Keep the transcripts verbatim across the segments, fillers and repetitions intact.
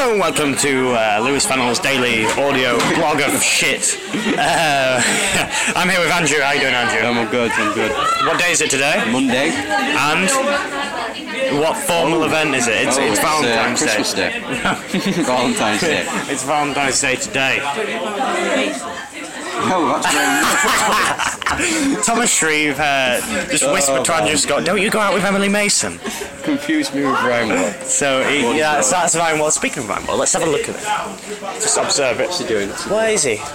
Hello and welcome to uh, Lewis Fennell's daily audio blog of shit. Uh, I'm here with Andrew. How you doing, Andrew? I'm good, I'm good. What day is it today? Monday. And what formal oh. event is it? It's, oh, it's it's Valentine's uh, Christmas Day. Day. Valentine's Day. It's Valentine's Day today. Oh, that's very Thomas Shreve uh, just whispered Oh, to Andrew Scott, don't you go out with Emily Mason? confused me with Ryan. So, he, yeah, so that's Ryan Wall. Speaking of Ryan Wall, let's have a look at it. Just observe it. What's he doing? Where is he?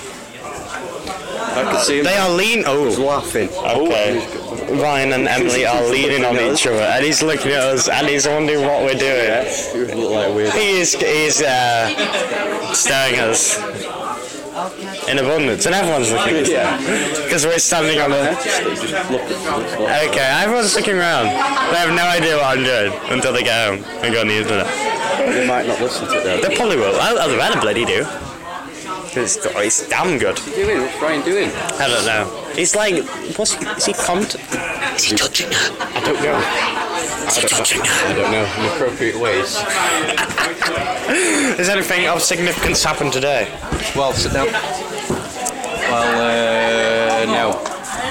I can see him. They are lean. He's Oh, laughing. okay. Ryan and Emily are leaning on each other, and he's looking at us, and he's wondering what we're doing. You look like weird. He is, he is uh, staring at us in abundance, and everyone's looking at us because we're standing on a. Okay, everyone's looking around. They have no idea what I'm doing until they get home and go on the internet. They might not listen to that. They probably will. I'll, I'll rather bloody do. It's, it's damn good. What's he doing? What's Ryan doing? I don't know. He's like, what's he, is he cont? Is he touching her? I don't know. Is he touching her? I don't know. In appropriate ways. Has anything of significance happened today? Well, sit down. Well, uh, no.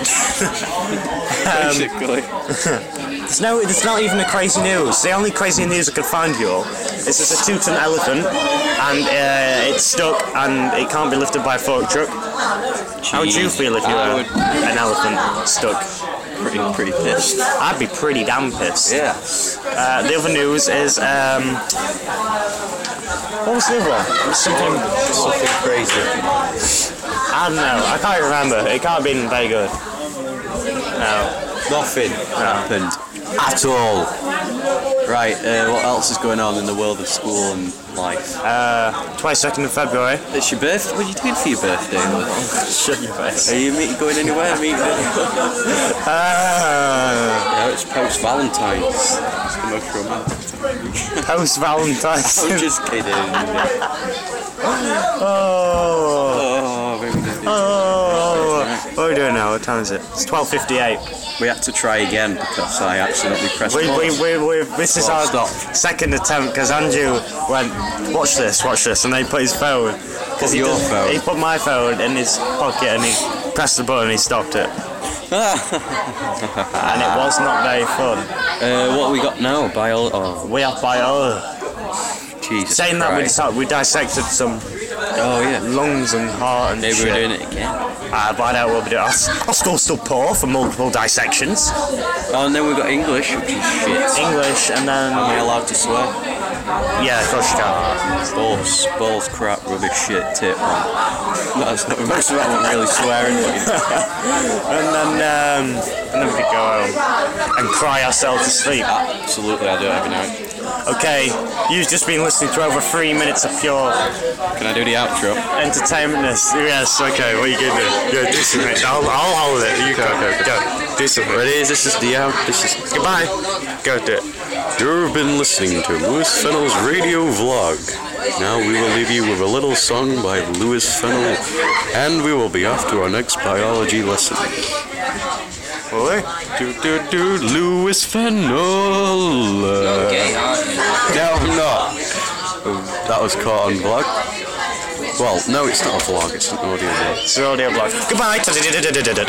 Um, Basically. There's no, there's not even a crazy news. The only crazy news I could find you all is there's a two-ton elephant, and uh, it's stuck, and it can't be lifted by a fork truck. How would you feel if you I were would- an elephant stuck? Pretty, pretty pissed. I'd be pretty damn pissed. Yeah. Uh, the other news is, um, what was the other one? It was something, Something crazy. I don't know, I can't remember. It can't have been very good. No. Nothing happened at all. Right, uh, what else is going on in the world of school and life? Uh, twenty-second of February. It's your birthday. What are you doing for your birthday? Shut your face. Are you meet, going anywhere? Meeting? Uh, Yeah, it's post Valentine's. It's the most romantic. Post Valentine's. I'm just kidding. Oh. Oh, very good. Oh. What are we doing now? What time is it? It's twelve fifty-eight. We had to try again because I accidentally pressed We, we, pause. we, we, this is Well, our stop. second attempt because Andrew went, watch this, watch this, and then he put his phone. Put he your did- phone. He put my phone in his pocket and he pressed the button and he stopped it. And it was not very fun. uh, what we got now? Bio. Oh, We are bio. Jesus Saying that we, Christ. decided, we dissected some Oh, yeah. lungs and heart and Maybe shit. we're doing it again. Uh, but I know what we'll do. Our, our skull's still poor for multiple dissections. Oh, and then we've got English, which is shit. English and then... Am I allowed to swear? Yeah, of course you can. Balls, balls, crap, rubbish, shit, tip, man. That's not most of that wasn't really swearing, but you know. And then, um, and then we could go home and cry ourselves to sleep. Absolutely, I do it every night. Okay, you've just been listening to over three minutes of pure Can I do the outro? entertainmentness. Yes, okay, what are you going to do? Yeah, do something. I'll, I'll hold it. You go, go, go. Do something. Ready? This is the out. This is. Goodbye. Go do it. You've been listening to Lewis Fennell's radio vlog. Now we will leave you with a little song by Lewis Fennell, and we will be off to our next biology lesson. What? Do do do, Lewis Fennell. Uh, no, I'm not. Oh, that was caught on vlog. Well, no, it's not a vlog. It's an audio vlog. It's an audio blog. Goodbye.